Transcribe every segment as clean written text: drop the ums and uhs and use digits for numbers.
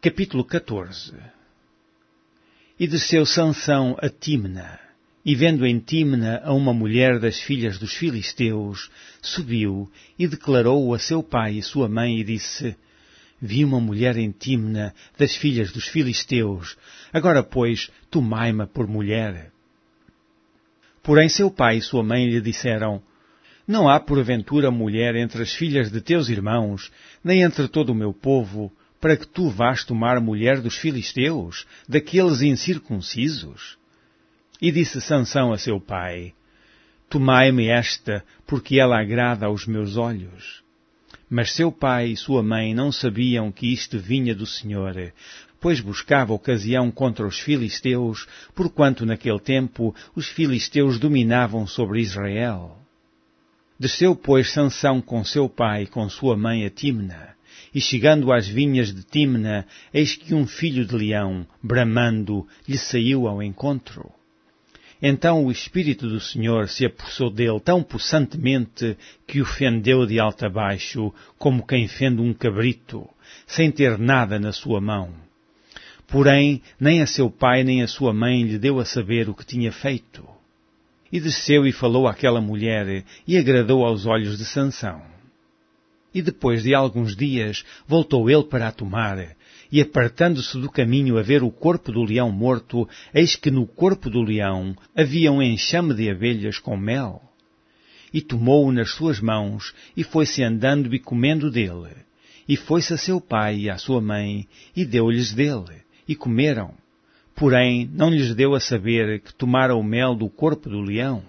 Capítulo 14. E desceu Sansão a Tímna, e vendo em Tímna a uma mulher das filhas dos filisteus, subiu e declarou a seu pai e sua mãe e disse: Vi uma mulher em Tímna das filhas dos filisteus, agora pois tomai-ma por mulher. Porém seu pai e sua mãe lhe disseram: Não há porventura mulher entre as filhas de teus irmãos, nem entre todo o meu povo, para que tu vás tomar mulher dos filisteus, daqueles incircuncisos? E disse Sansão a seu pai: Tomai-me esta, porque ela agrada aos meus olhos. Mas seu pai e sua mãe não sabiam que isto vinha do Senhor, pois buscava ocasião contra os filisteus, porquanto naquele tempo os filisteus dominavam sobre Israel. Desceu, pois, Sansão com seu pai e com sua mãe a Tímna, e chegando às vinhas de Tímna, eis que um filho de leão, bramando, lhe saiu ao encontro. Então o Espírito do Senhor se apossou dele tão possantemente que o fendeu de alto a baixo, como quem fende um cabrito, sem ter nada na sua mão. Porém, nem a seu pai nem a sua mãe lhe deu a saber o que tinha feito. E desceu e falou àquela mulher, e agradou aos olhos de Sansão. E depois de alguns dias, voltou ele para a tomar, e apartando-se do caminho a ver o corpo do leão morto, eis que no corpo do leão havia um enxame de abelhas com mel. E tomou-o nas suas mãos, e foi-se andando e comendo dele. E foi-se a seu pai e à sua mãe, e deu-lhes dele, e comeram. Porém, não lhes deu a saber que tomara o mel do corpo do leão.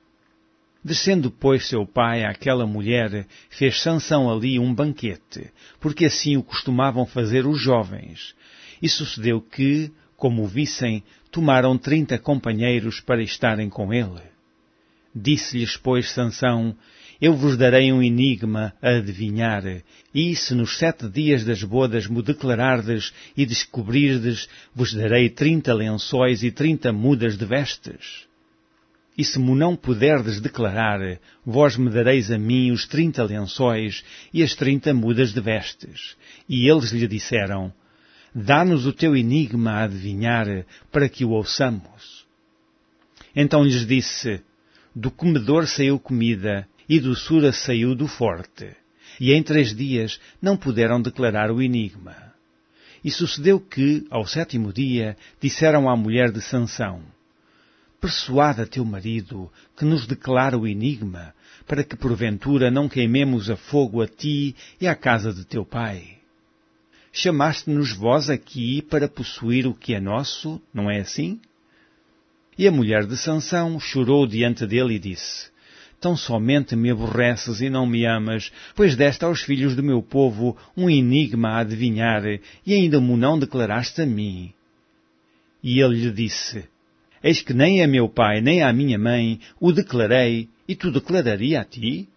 Descendo, pois, seu pai àquela mulher, fez Sansão ali um banquete, porque assim o costumavam fazer os jovens. E sucedeu que, como o vissem, tomaram 30 companheiros para estarem com ele. Disse-lhes, pois, Sansão: Eu vos darei um enigma a adivinhar, e se nos 7 dias das bodas me declarardes e descobrirdes, vos darei 30 lençóis e 30 mudas de vestes. E se me não puderdes declarar, vós me dareis a mim os 30 lençóis e as 30 mudas de vestes. E eles lhe disseram: Dá-nos o teu enigma a adivinhar, para que o ouçamos. Então lhes disse: Do comedor saiu comida, e doçura saiu do forte. E em 3 dias não puderam declarar o enigma. E sucedeu que, ao 7º dia, disseram à mulher de Sansão: Persuada teu marido que nos declara o enigma, para que porventura não queimemos a fogo a ti e à casa de teu pai. Chamaste-nos vós aqui para possuir o que é nosso, não é assim? E a mulher de Sansão chorou diante dele e disse: Tão somente me aborreces e não me amas, pois deste aos filhos do meu povo um enigma a adivinhar, e ainda mo não declaraste a mim. E ele lhe disse: Eis que nem a meu pai nem à minha mãe o declarei, e tu declararia a ti?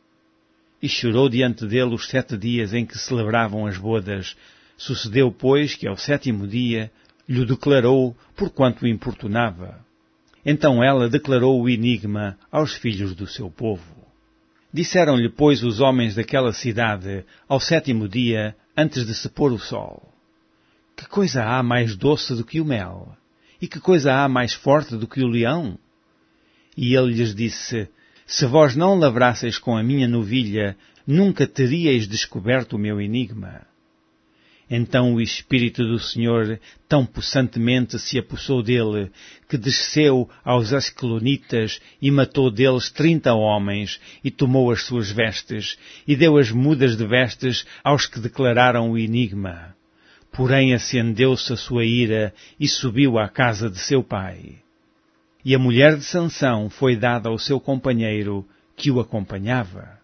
E chorou diante dele os 7 dias em que celebravam as bodas. Sucedeu, pois, que ao 7º dia lhe declarou, porquanto o importunava. Então ela declarou o enigma aos filhos do seu povo. Disseram-lhe, pois, os homens daquela cidade, ao 7º dia, antes de se pôr o sol: Que coisa há mais doce do que o mel? E que coisa há mais forte do que o leão? E ele lhes disse: Se vós não lavrasseis com a minha novilha, nunca teríeis descoberto o meu enigma. Então o Espírito do Senhor tão possantemente se apossou dele, que desceu aos Asquelonitas e matou deles 30 homens, e tomou as suas vestes, e deu as mudas de vestes aos que declararam o enigma. Porém acendeu-se a sua ira e subiu à casa de seu pai. E a mulher de Sansão foi dada ao seu companheiro, que o acompanhava.